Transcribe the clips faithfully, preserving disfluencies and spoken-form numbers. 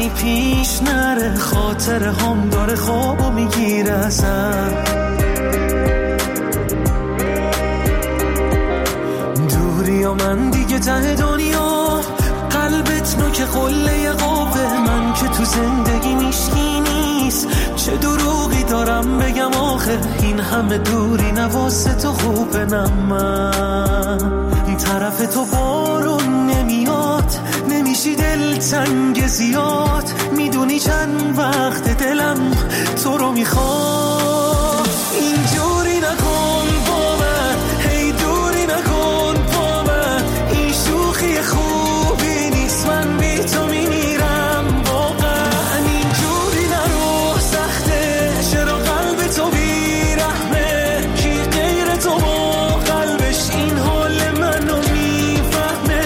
پیش نره، خاطر هم داره خوابو میگیره ازم. دوری و من دیگه ته دنیا، قلبت نوک قله قوه، من که تو زندگی میشکی نیست. چه دروغی دارم بگم آخه، این همه دوری نواسه تو خوبه. نه من طرف تو بارون نمیاد، نمیشی دل تنگ زیاد. میدونی چند وقت دلم تو رو میخواد. اینجوری نکن با من، هی دوری نکن با من. این شوخی خوبی نیست، من بی تو میمیرم واقعا. اینجوری نرو، سخته چرا قلب تو بیرحمه. کی غیر تو با قلبش این حال منو میفهمه.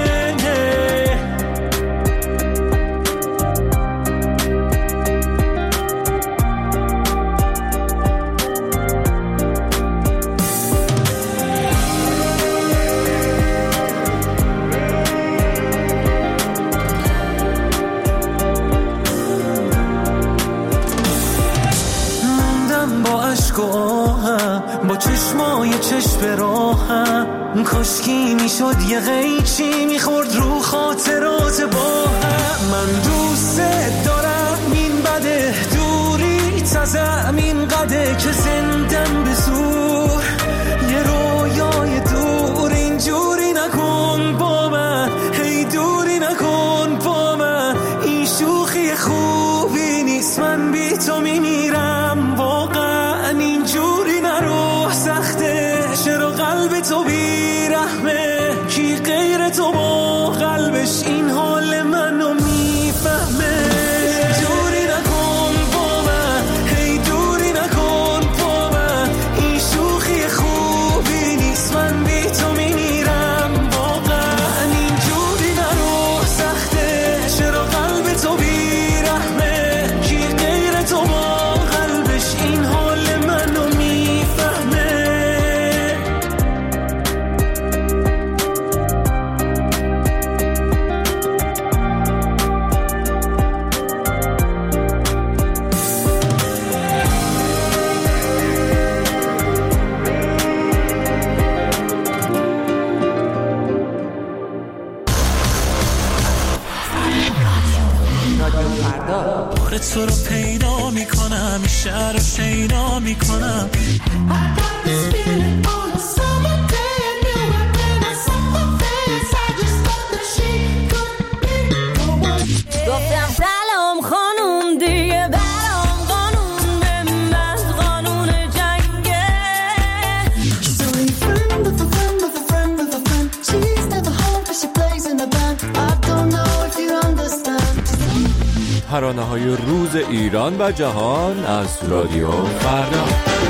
با چشمای چشم راهم، کاشکی میشد یه قیچی میخورد رو خاطرات با هم. من دوست دارم این بده، دوری تزم این قده که زندم به زور یه رویای دور. اینجوری نکن با من، هی دوری نکن با من. این شوخی خوبی نیست، من بی تو میمیرم واقعا. اینجوری نرو، سخته چرا قلب تو بیرحمه. کی غیر تو با قلبش این حال منو میفهمه. اینجوری نکن با من، هی دوری نکن با من. این شوخی خوبی نیست، من بی تو میمیرم واقعا. اینجوری نرو، سخته چرا قلب تو بیرحمه. کی غیر تو با قلبش این حال منو میفهمه. بار تو رو پیدا میکنم، شهر رو شیدا میکنم. گفتم سلام خانوم، دیگه برام قانون به من قانون جنگه. She's only a friend of a friend of a friend of a friend. She's never home but she plays in a band. I don't know if you understand. ترانه‌های روز ایران و جهان از رادیو فردا.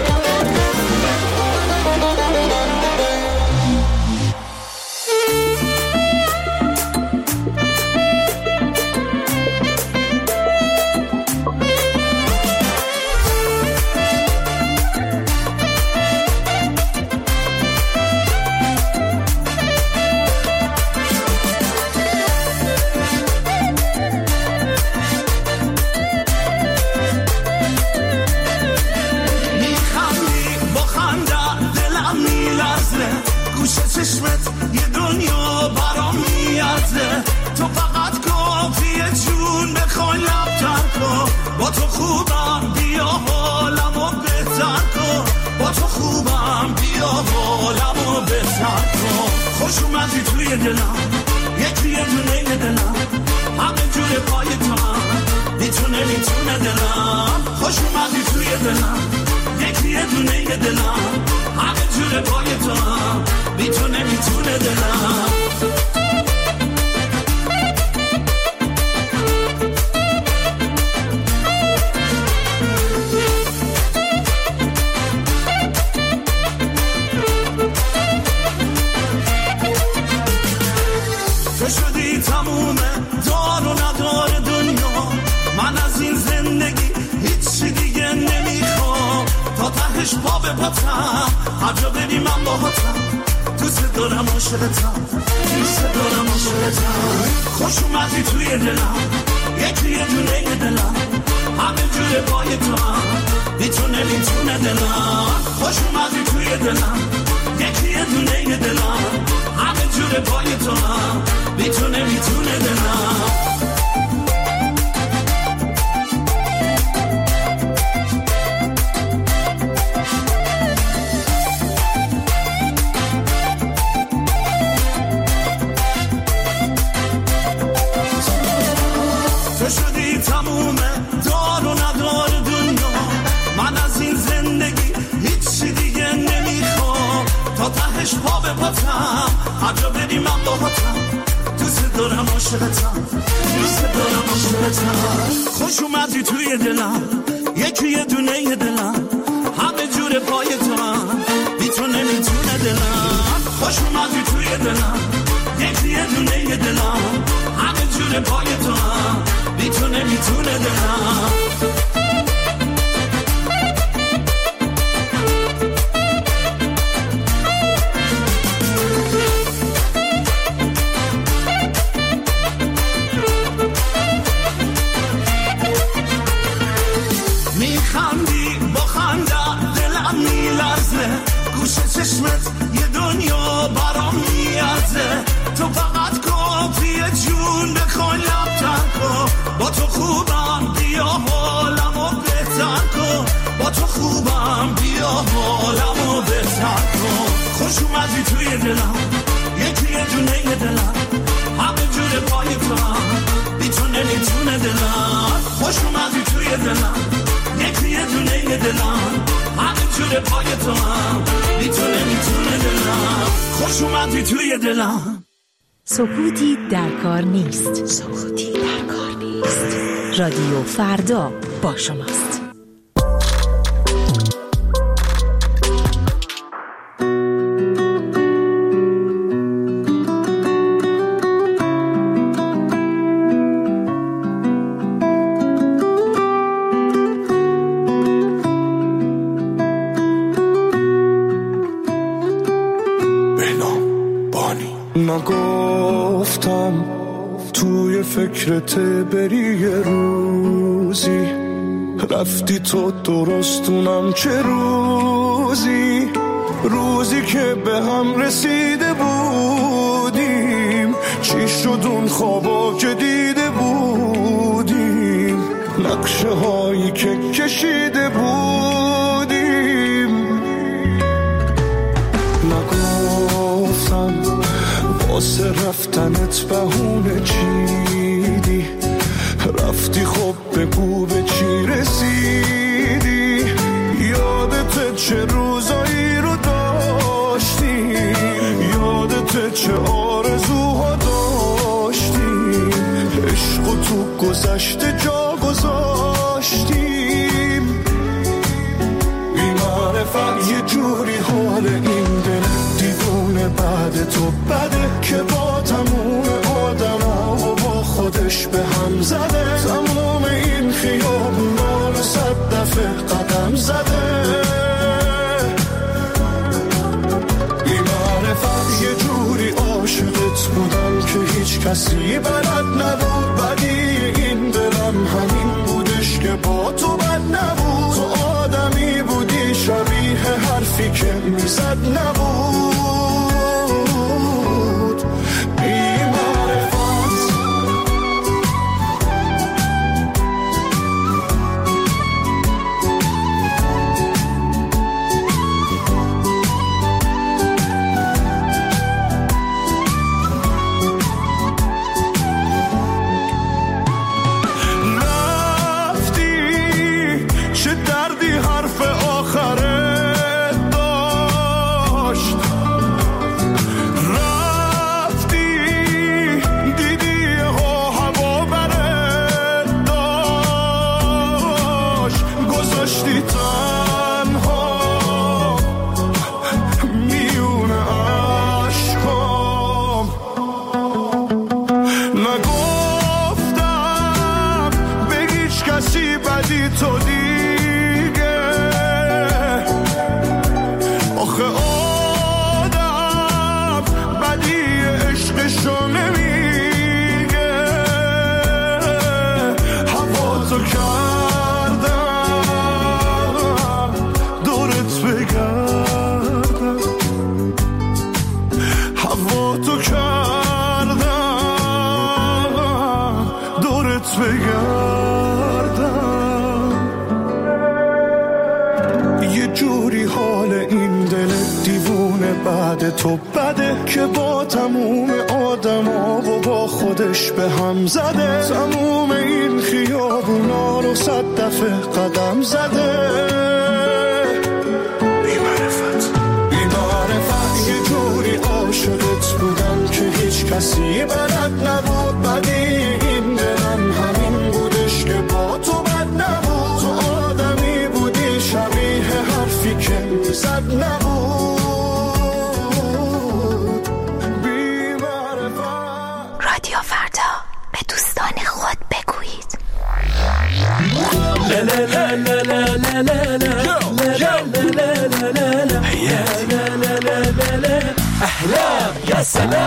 خوش اومدی توی دلم، یکی یه دونه دلم، همه جور پای تو هم میتونه میتونه دلم. خوش اومدی توی دلم، یکی یه دونه دلم، همه جور پای تو هم میتونه میتونه دلم. تو شدی تمومه دار و ندار دنیا، من از این زندگی هیچی دیگه نمیخوام. تا تهش پا به پاتم، هر جا بری من باهاتم. دوست دارم عاشقتم، دوست دارم عاشقتم. خوش اومدی توی دلم، یکی یه دونه دلم همه جوره پای تو میتونه میتونه دلم خوش اومدی توی دلم یکی یه دونه دلم همه جوره پای تو میتونه میتونه دلم تو شدی تمومه دار و ندار دنیا من از این زندگی هیچی دیگه نمیخوام تا تهش پا به پاتم هر جا بری من باهاتم دوست دارم عاشقتم دوست دارم عاشقتم خوش اومدی توی دلم یکی یه دونه دلم همه جور پای تو میتونه میتونه دلم خوش اومدی توی دلم یکی یه دونه دلم همه جور پای تو میتونه میتونه دلم میخندی با خنده دلم میلرزه گوشه چشمت یه دنیا برام میارزه تو فقط کافیه جون بکن لب تر کن با تو خوبم بیا حالمو بهتر کن با تو خوبم بیا حالمو بهتر کن خوش اومدی توی دلم یکی یه دونه دلم همه جور پای تو میتونه میتونه دلم خوش اومدی توی دلم یکی یه دونه دلم همه جور پای تو میتونه میتونه دلم خوش اومدی توی دلم سکوتی در کار نیست. سکوتی در کار نیست. رادیو فردا با شماست. نگفتم توی فکرت بری یه روزی رفتی تو درستونم چه روزی روزی که به هم رسیده بودیم چی شد اون خوابا که دیده بودیم نقشه هایی که کشیده بودیم نگفتم واسه رفتنت بهونه چیدی رفتی خب بگو به چی رسیدی یادت چه روزایی رو داشتیم یادت چه آرزوها داشتیم عشق تو گذشته جا گذاشتیم بی معرفت یه جوری حال این دل دیوونه بعد تو بده که با تموم آدم ها و با خودش به هم زده تموم این خیابونا رو صد دفعه قدم زده بی معرفت یه جوری عاشقت بودم که هیچ کسی بلد نبود بدی این دلم همین بودش که با تو بد نبود تو آدمی بودی شبیه حرفی که میزد نبود داشت هوا تو کردم دورت بگردم. یه جوری حال این دل دیوونه بعد تو بده که با تموم آدم ها و با خودش به هم زده. تموم این خیابونا رو صد دفعه قدم زده. بی‌معرفت بی‌معرفت یه جوری عاشقت بودم که هیچ کسی بلد نبود. بدی این دلم همین بودش که با تو بد نبود. تو آدمی بودی شبیه حرفی که زد نبود. بی‌معرفت. رادیو فردا به دوستان خود بگویید. احلام یا سلام.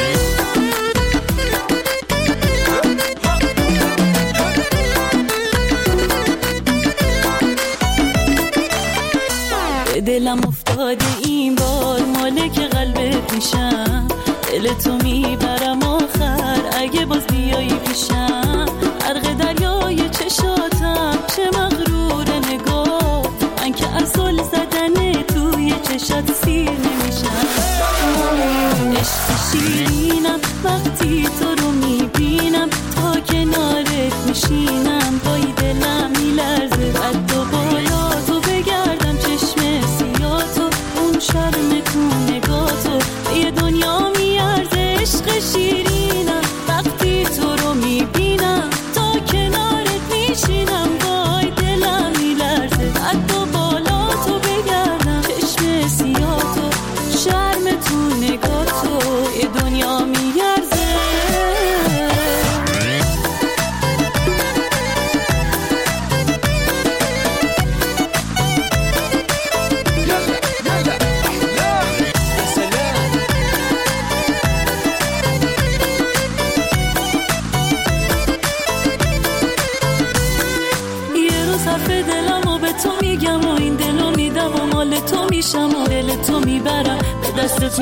دلم افتاده این بار مالک قلبت میشم. دل تو میبرم آخر اگه باز بیایی پیشم. غرق دریای چشاتم چه مغرور نگاه. من که از زل زدن توی چشات سیر نمیشم. عشق شیرینم وقتی تو رو میبینم. تا کنارت میشینم پای دلم میلرزه. قد و بالا تو بگردم چشم سیاتو. اون شرم تو نگاتو یه دنیا میارزه. عشق شیرینم وقتی تو رو میبینم. تا کنارت میشینم وای دلم میلرزه. قد و بالا تو بگردم چشم سیاتو. شرم تو نگاتو یه دنیا میارزه. تو میشم و دل تو میبرم به دستت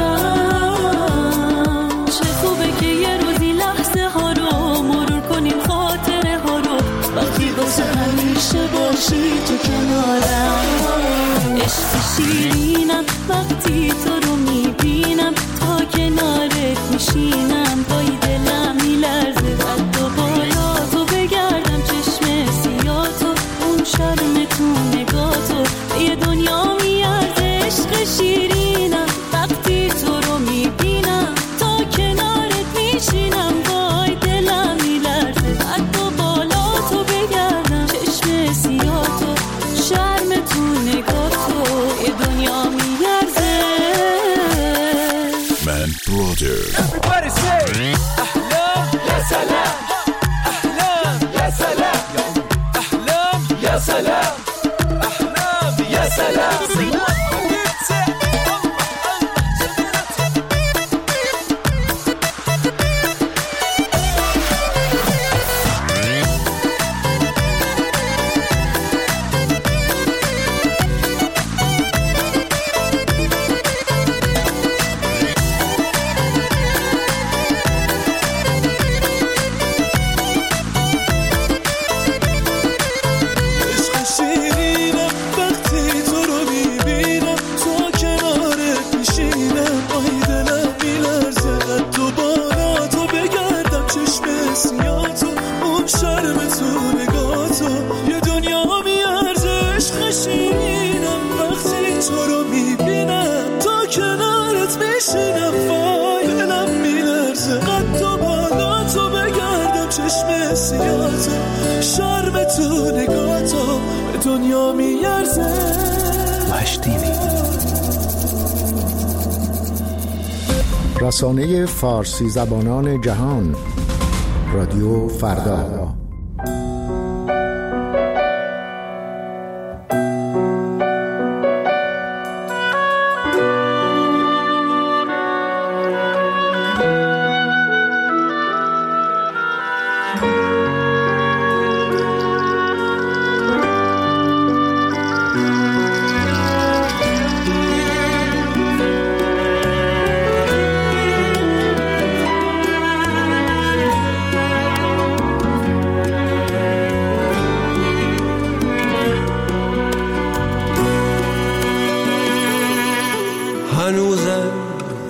میارم. چه خوبه که یه روزی لحظه ها رو مرور کنیم خاطره ها رو. وقتی واسه همیشه باشی تو کنارم. عشق شیرینم وقتی تو رو میبینم. تا کنارت میشینم پای دلم میلرزه. قد و بالا تو بگردم چشم سیاتو. اون شرم تو نگاتو یه دنیا میارزه. عشق شیرینم وقتی تو رو میبینم. تا کنارت میشینم وای دلم میلرزه. قد و بالا تو بگردم چشم سیاتو. شرم تو نگاتو یه دنیا میارزه. من برادر. Everybody say احلام یا سلام. احلام یا سلام. احلام یا سلام. احلام یا سلام. رسانه فارسی زبانان جهان رادیو فردا.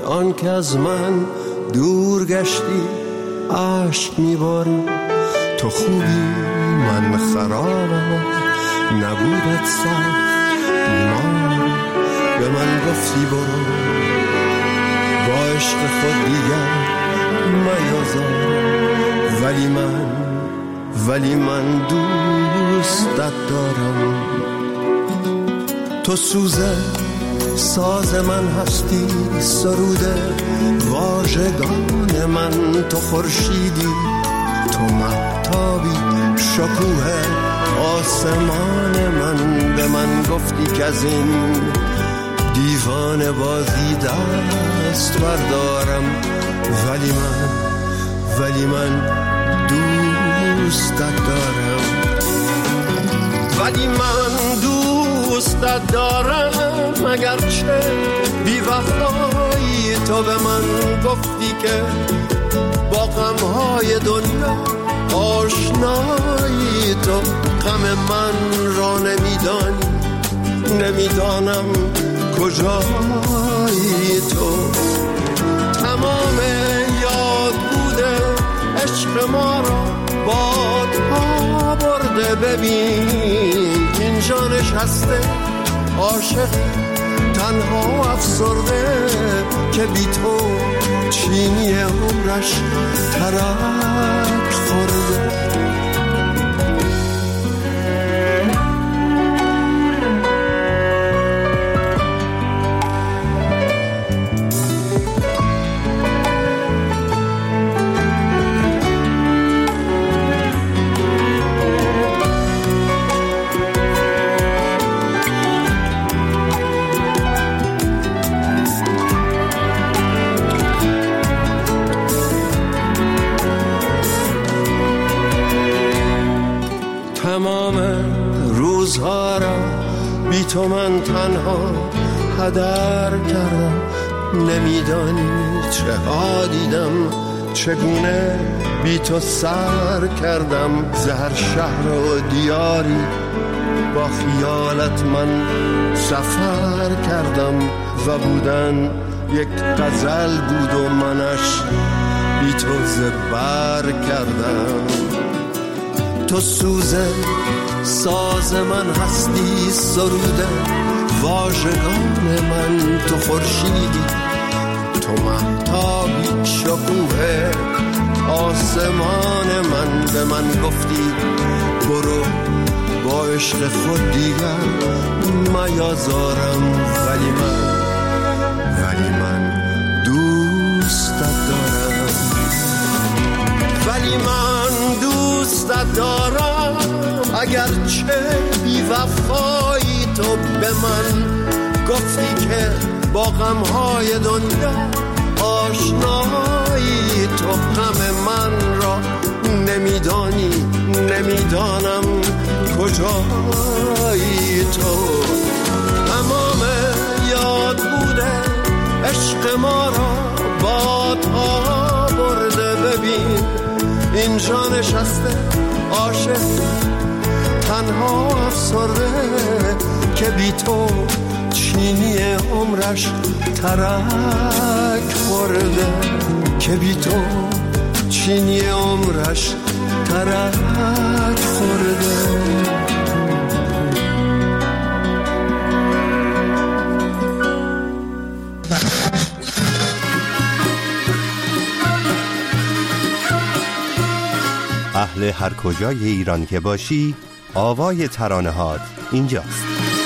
آن که از من دور گشتی عشق میباری. تو خوبی من خرابم، نبودت سخت بیمار. به من گفتی برو با عشق خود دیگر میازار. ولی من ولی من دوستت دارم. تو سوزه ساز من هستی، سروده واژگان من. تو خورشیدی، تو مهتابی، شکوه آسمان من. به من گفتی که از این دیوانه بازی دست بردارم. ولی من ولی من دوستت دارم. ولی من دوستت دارم. اگرچه بی وفایی تو به من گفتی که با غمهای دنیا آشنایی. تو غم من را نمیدانی، نمیدانم کجایی. تو تمام یاد بوده عشق ما را بادها برده. ببین اینجا نشسته عاشق تنها افسرده که بی تو چینی عمرش ترک خورده. تمام روزها را بی تو من تنها هدر کردم. نمیدانی چه ها دیدم، چگونه بی تو سر کردم. زهر شهر و دیاری با خیالت من سفر کردم. و بودن یک غزل بود و منش بی تو زبر کردم. تو سوزه ساز من هستی، سروده واژگان من. تو خورشیدی، تو مهتابی، شکوه آسمان من. به من گفتی برو با عشق خود دیگر میازارم. ولی من ولی من دوستت دارم. ولی من دوستت دارم. اگرچه بی وفایی تو به من گفتی که با غمهای دنیا آشنایی. تو غم من را نمیدانی، نمیدانم کجایی. تو تمام یاد بوده عشق ما را بادها برده. ببین اینجا نشسته عاشق تنها افسرده که بی تو چینی عمرش ترک خورده. که بی تو چینی عمرش ترک خورده. اهل هر کجای ایران که باشی، آوای ترانه هات اینجاست.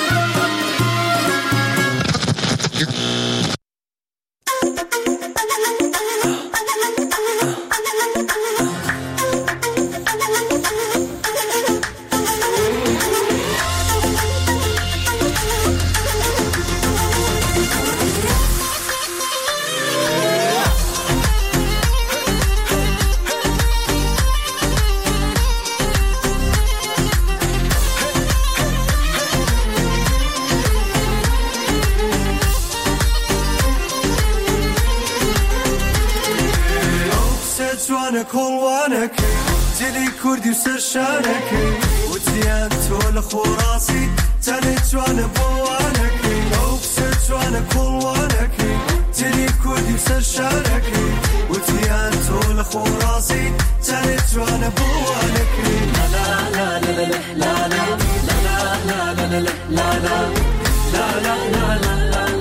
كلوانك جلي كردي وسرشانك وتيان تول خراسي تاني جوان بوانك اوكسر جوان كلوانك جري كودي بسر شاركي وتيان طول خوراسي تالت جوانا بوانكي لا لا لا لا لا لا لا لا لا لا لا لا لا لا لا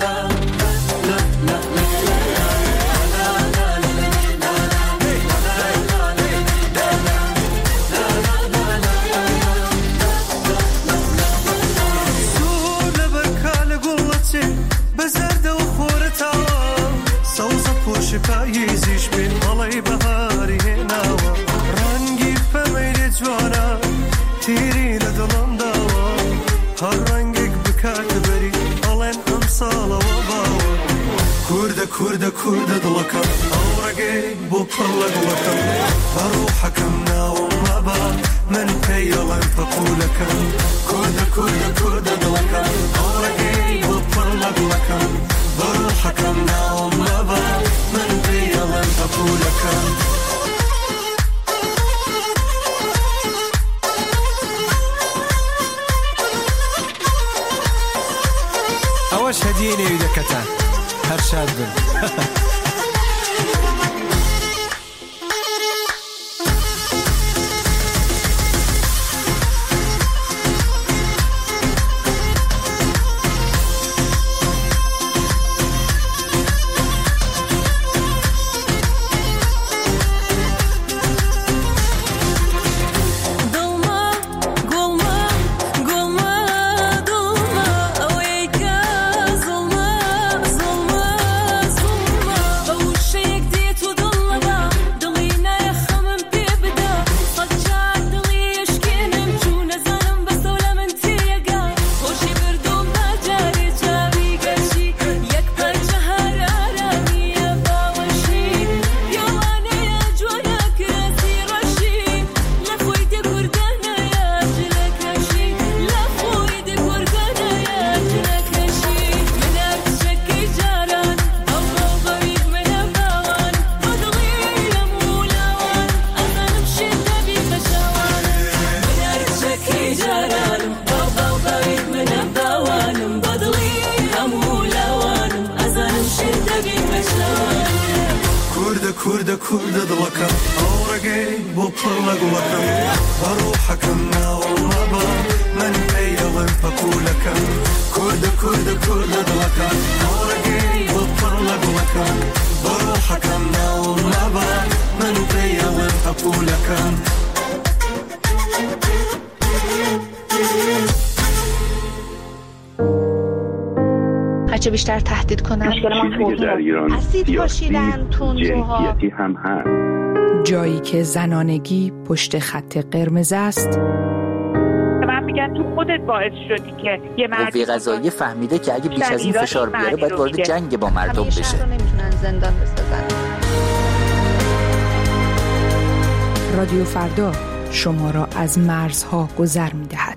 پاییزیش بین بالای بهاری نوا رنگی پمیل جوانا تیری لدلم دوا هر رنگک بکات بری آلن امسال و باوا کرده کرده کرده دلکم آورگی بو پلا دلکم بروحکم ناو مبا من پیالم پقولکم کرده کرده کرده دلکم آورگی بو پلا دلکم بروحکم ناو مبا من پیالم پقولکم اواش هديني يدكتا هر شاد kurda kurda dalakam aurage bu parlak lakam baruhakam naumaba man ayalan pakulakam kurda kurda kurda dalakam aurage bu parlak lakam baruhakam naumaba man ayalan pakulakam هرچه بیشتر تهدید کنن اسید پاشیدن تندروها هم هست. جایی که زنانگی پشت خط قرمز است. من میگن تو خودت باعث شدی که یه مرد قوه قضاییه فهمیده که اگه بیش از این فشار بیاره باید وارد جنگ با مردم بشه. همیشه رو نمیتونن زندان بسازن. رادیو فردا شما را از مرزها گذر میدهد.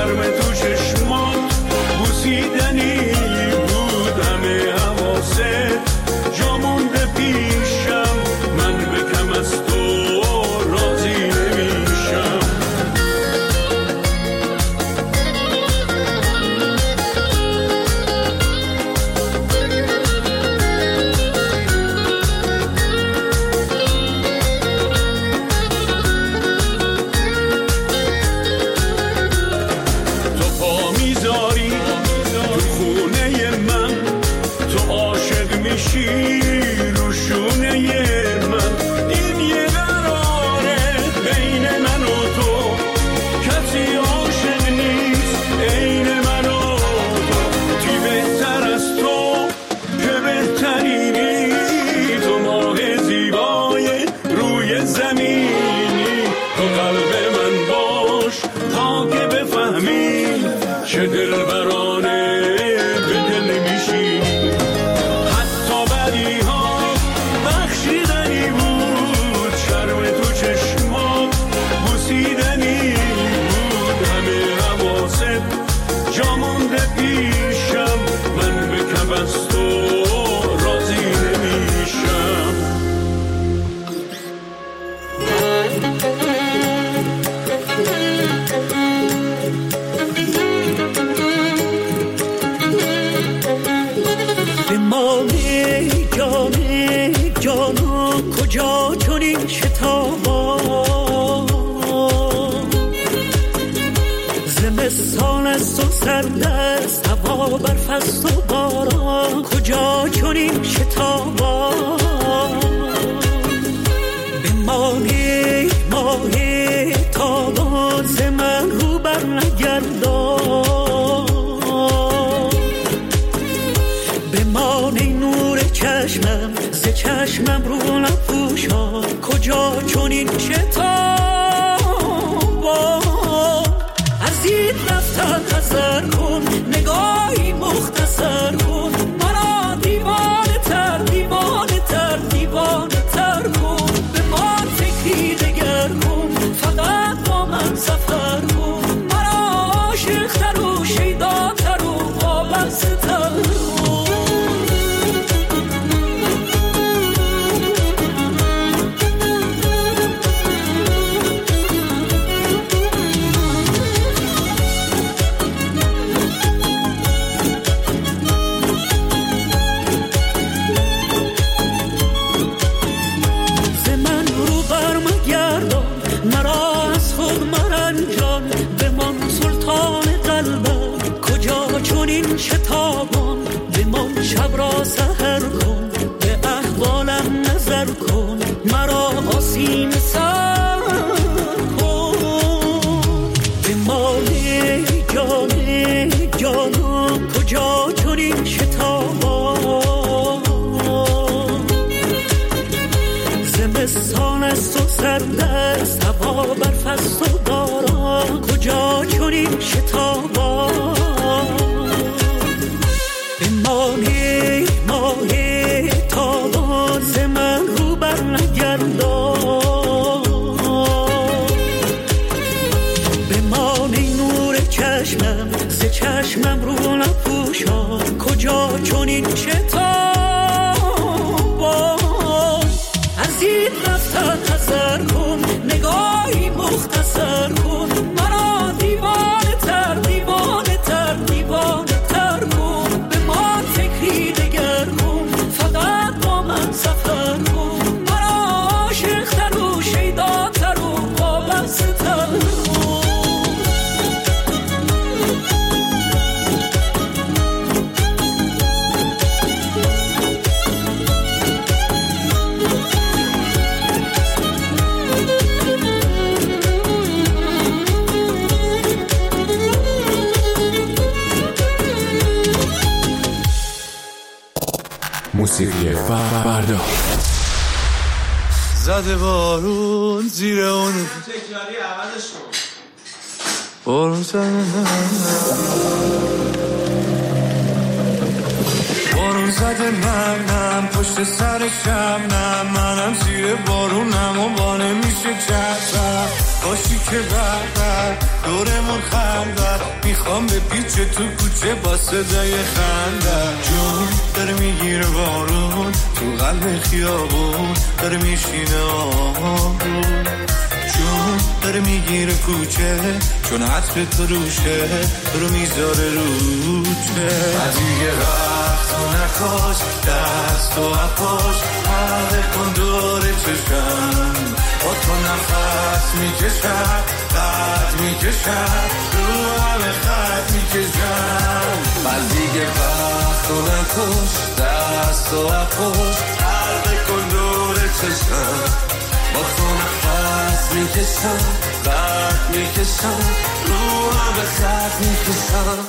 شرم تو چشمات بوسیدنی بود، همه حواست جا مونده پیشم، من به کم از تو راضی نمیشم. سردست هوا برفست و باران، کجا چنین شتابان بمانی ماه تابان، ز من رو بر نگردان، بمانی نور چشمم ز چشمم رو نپوشان، کجا چنین شتابان ازید رفتن نظر کن، نگاهی مختصر کن، مرا دیوانه تر دیوانه تر دیوانه تر کن، به ما فکری دگر کن، فقط با من سفر کن، مرا عاشق تر و شیدا تر و وابسته تر شتابان، بمان شب را سحر کن، به احوالم نظر کن، مرا آسین سر کن، بمان جان جانم کجا چنین شتابان، زمستان است و سرد است، هوا برفست و باران، کجا چنین شتابان ماهی ماهی تابان، ز من رو بر نگردان، بمانی نور چشمم ز چشمم رو نپوشان، کجا چنین شتابان ازید رفتن نظر کن، نگاهی مختصر کن، مرا دیوانه تر دیوانه تر دیوانه تر کن، به ما فکری دگر کن، فقط با من سفر کن، مرا عاشق تر و شیدا تر و وابسته تر موسیقی فردا زده بارون زیر اون بارون زده بارون بارون زده منم پشت سرشم نه منم زیر بارونم و بانه میشه چشم باشی که بردر دورمون خندر میخوام به پیچه تو کوچه با صدای خندر جون داره میگیره بارون تو قلب خیابون داره میشینه آهون جون داره میگیره کوچه چون عطر تو روشه تو رو میذاره روچه دیگه وقت و نکاش دست و اپاش حلقه کن دور چشم با تو نفس میکشم قد میکشم رو همه خط میکشم من دیگه وقت و نکاش دست و اپاش حلقه کن دور چشم با تو نفس میکشم قد میکشم رو همه خط میکشم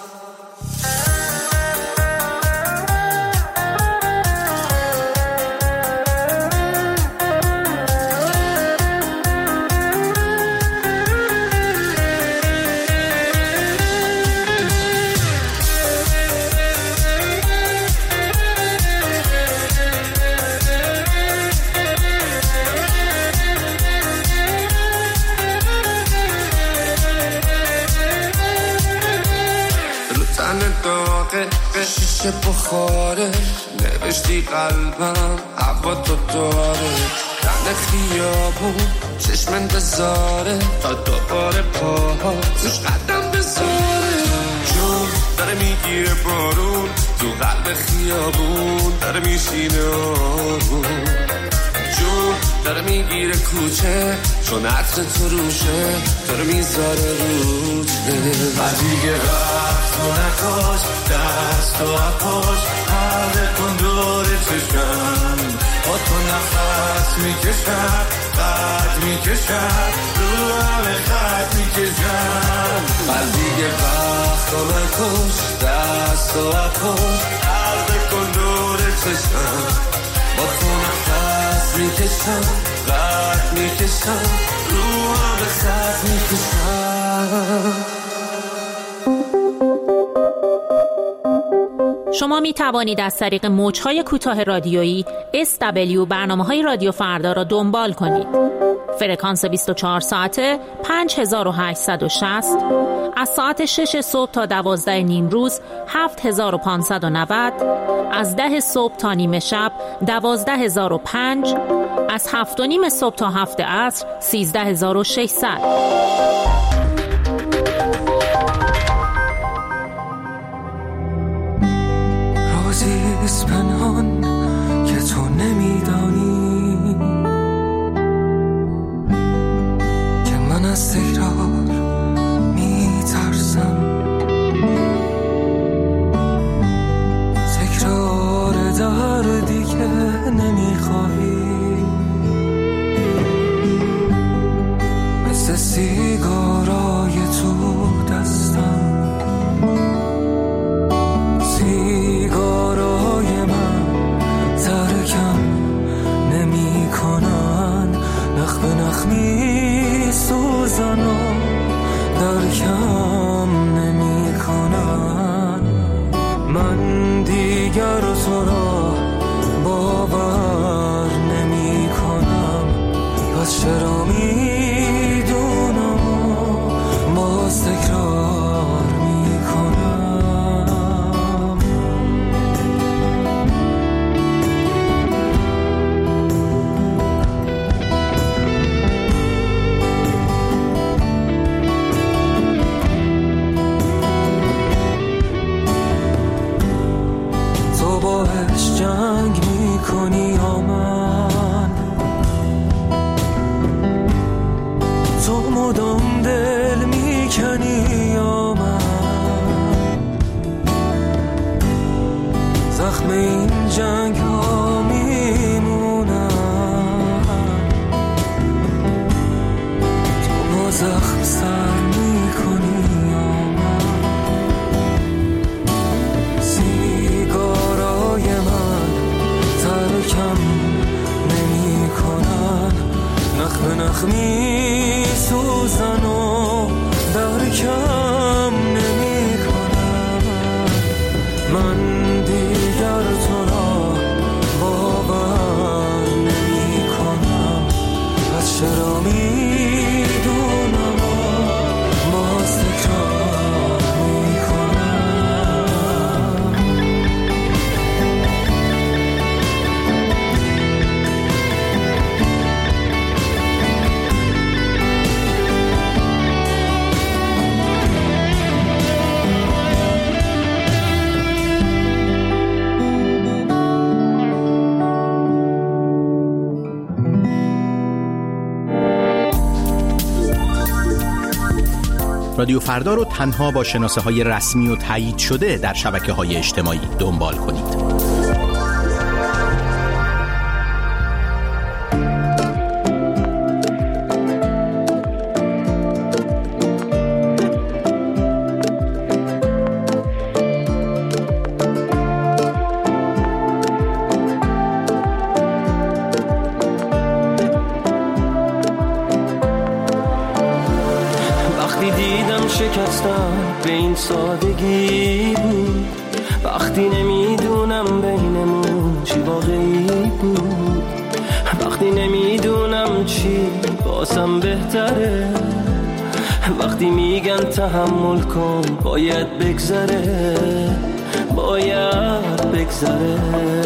شیشه بخاره نوشتی قلبم هوا تو داره دن خیابون چشم انتظاره تا دوباره پاها توش قدم بذاره جون داره میگیره بارون تو قلب خیابون داره میشینه آروم جون داره میگیره کوچه چون عطر تو روشه داره میذاره روچه و دیگه وقت و نکاش دست و اپاش حلقه کن دور چشم با تو نفس میکشم قد میکشم رو همه خط میکشم و دیگه وقت و نکاش دست و اپاش حلقه کن دور چشم با تو نفس میکشم قد میکشم رو همه خط میکشم. شما می توانید از طریق موج‌های کوتاه رادیویی اس دبلیو برنامه‌های رادیو فردا را دنبال کنید. فرکانس بیست و چهار ساعته پنج هزار و هشتصد و شصت، از ساعت شش صبح تا دوازده نیم روز هفت هزار و پانصد و نود، از ده صبح تا نیمه شب دوازده هزار و پنج، از هفت و نیم صبح تا هفت عصر سیزده هزار و ششصد. رازیست پنهان که تو نمیدانی که من از تکرار میترسم، تکرار دردی که نمیخواهی، مثل سیگارای تو دستم، سیگارای من ترکم نمی کنن، نخ به نخ می سوزن و درکم نمی کنن. من دیگر تو را باور نمی کنم، پس چرا می دونم و باز تکرار می کنم. تو باش جنگ می کنی یا من، تو مدام دل می کنی یا من، زخم این جنگ ها می مونن، تو با زخم سر می کنی یا من. سیگارای من ترکم نمی کنن، نخ به نخ می سوزن و درکم نمی کنن. من دیگر رادیو فردا رو تنها با شناسه‌های رسمی و تایید شده در شبکه‌های اجتماعی دنبال کنید. به این سادگی بود، وقتی نمیدونم بینمون چی واقعی بود، وقتی نمیدونم چی باسم بهتره، وقتی میگن تحمل کن باید بگذره، باید بگذره،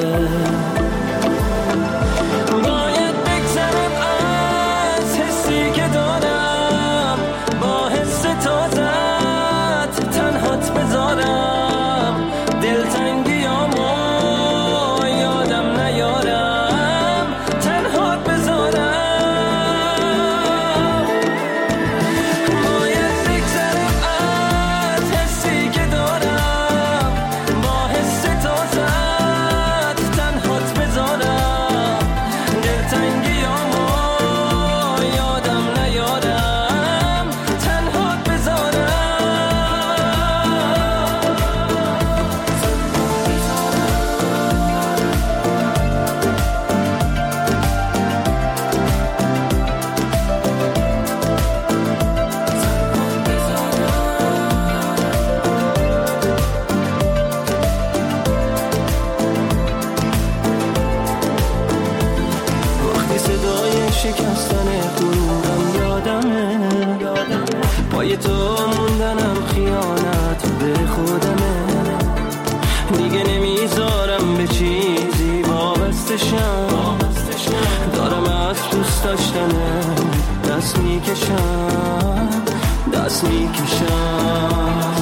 باید بگذرم از حسی که دارم، با حس تازت تنهات بذارم، دلتنگیامو یادم نیارم، تنهات بذارم، باید بگذرم از حسی که دارم، با حس تازت تنهات بذارم، دلتنگیامو یادم نیارم، تنهات بذارم. وقتی صدای شکستن غرورم یادمه، پای تو موندنم خیانت به خودمه، دیگه نمیذارم به چیزی وابسته شم، دارم از دوست داشتنه دست میکشم، دست میکشم،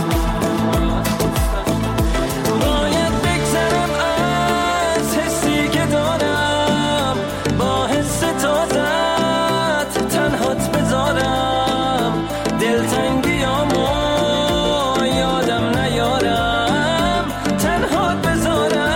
باید بگذرم از حسی که دارم، با حس تازت تنهات بذارم، دلتنگیامو یادم نیارم، تنهات بذارم،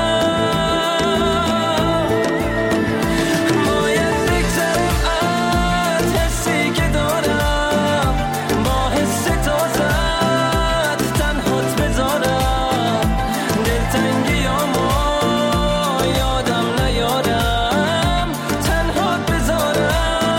باید بگذرم از حسی که دارم، با حس تازت تنهات بذارم، دلتنگیامو یادم نیارم، تنهات بذارم.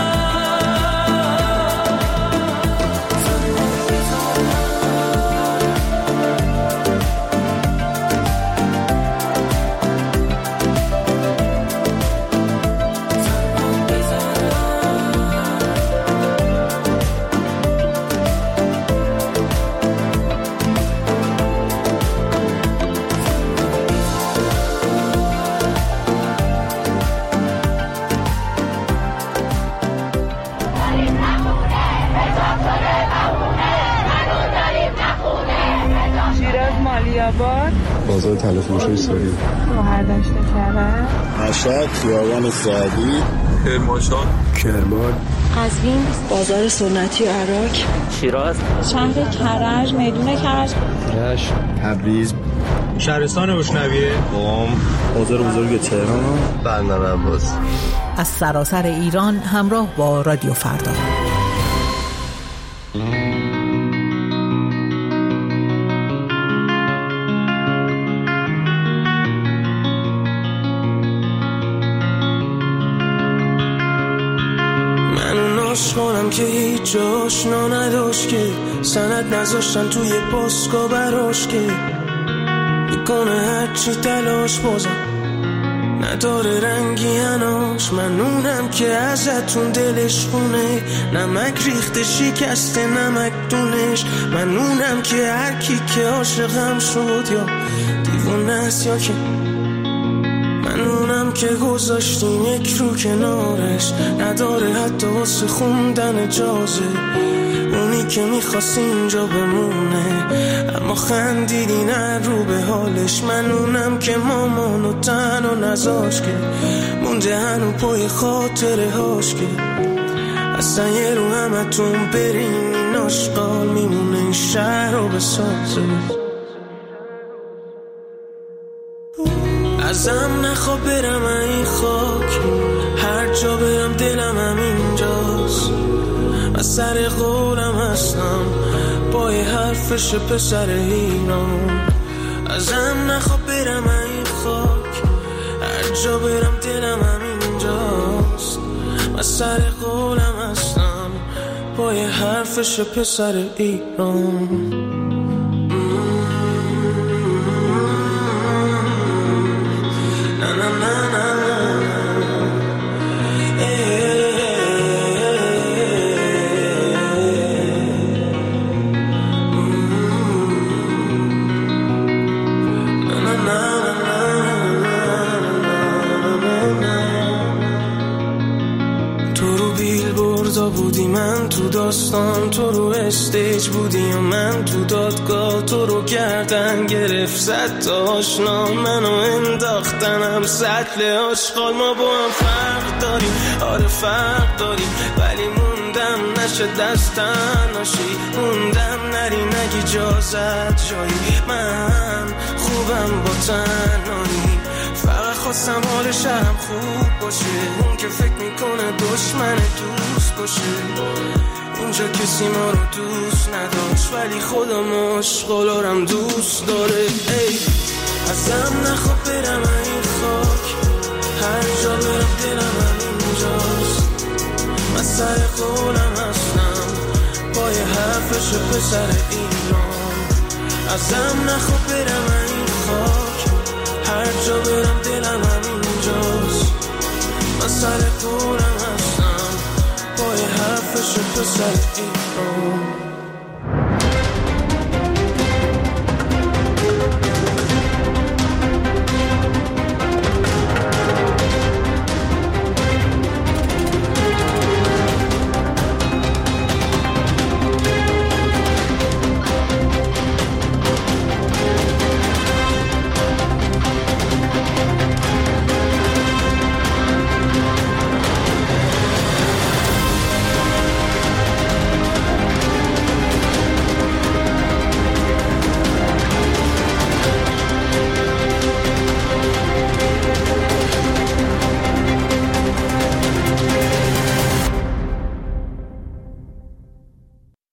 شیراز مالیاباد، بازار تلفروشی سوری، مهردشت کرد، مشهد، خیابان سعدی، کرمانشاه، کرمان، قزوین، بازار سنتی عراق، شیراز، شهر کرج، میدون کرج، رشت، تبریز، شهرستان اشنویه، قم، بازار بزرگ تهران، بندر عباس. از سراسر ایران همراه با رادیو فردا. عشقانم که هیچ آشنا نداشت، که سند نذاشتن توی پاسکا براش، که میکنه هرچی تلاش بازم نداره رنگی هناش، منونم که ازتون دلش خونه، نمک ریخته شکسته نمک دونش، منونم که هر کی که عاشقم شد یا دیوونه است یا که منونم که گذاشتیم یک رو کنارش، نداره حتی واسه خوندن اجازه، اونی که میخواست اینجا بمونه اما خندیدی نه رو به حالش، منونم که مامانو تنها نذاش، که مونده هنو پای خاطره هاش، که اصلا یه رو همتون برین اینا آشغال میمونه این شهر رو بسازه. ازم نخوا برم این خاک، هر جا برم دلم هم اینجاست. من سر قولم هستم با یه حرفش پسر ایران. ازم نخوا برم این خاک، هر جا برم دلم هم اینجاست. من سر قولم هستم با یه حرفش پسر ایران. بودی من تو داستان، تو رو استیج بودی و من تو دادگاه. تو رو گردن گرفت زد تا آشنا، منو انداختنم سطل آشغال. ما با هم فرق داریم، آره فرق داریم، ولی موندم نشه دستن ناشی. موندم نری نگی جازت جایی، من خوبم با تنهایی. فقط خواستم حال شهرم خوب باشه، اون که فکر میکنه دشمن دوست باشه. اینجا کسی ما رو دوست نداشت، ولی خدا مشغولارم دوست داره. ای ازم نخوا برم این خاک، هر جا برم دلم هم اینجاست. من سر قولم هستم با یه حرفش پسر ایران. ازم نخوا برم این خاک، هر جا برم دلم هم اینجاست. من سر قولم هستم با یه حرفش پسر ایران.